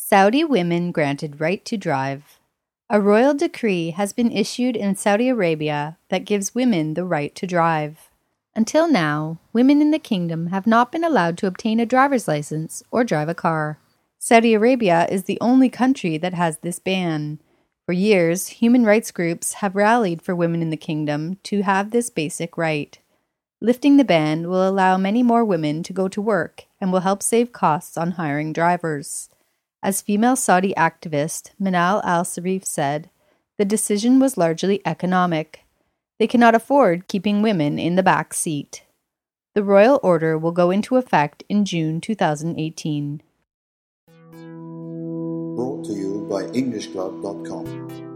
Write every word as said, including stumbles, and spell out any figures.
Saudi women granted right to drive. A royal decree has been issued in Saudi Arabia that gives women the right to drive. Until now, women in the kingdom have not been allowed to obtain a driver's license or drive a car. Saudi Arabia is the only country that has this ban. For years, human rights groups have rallied for women in the kingdom to have this basic right. Lifting the ban will allow many more women to go to work and will help save costs on hiring drivers. As female Saudi activist Manal al-Sarif said, the decision was largely economic. They cannot afford keeping women in the back seat. The royal order will go into effect in June two thousand eighteen. Brought to you by English Club dot com.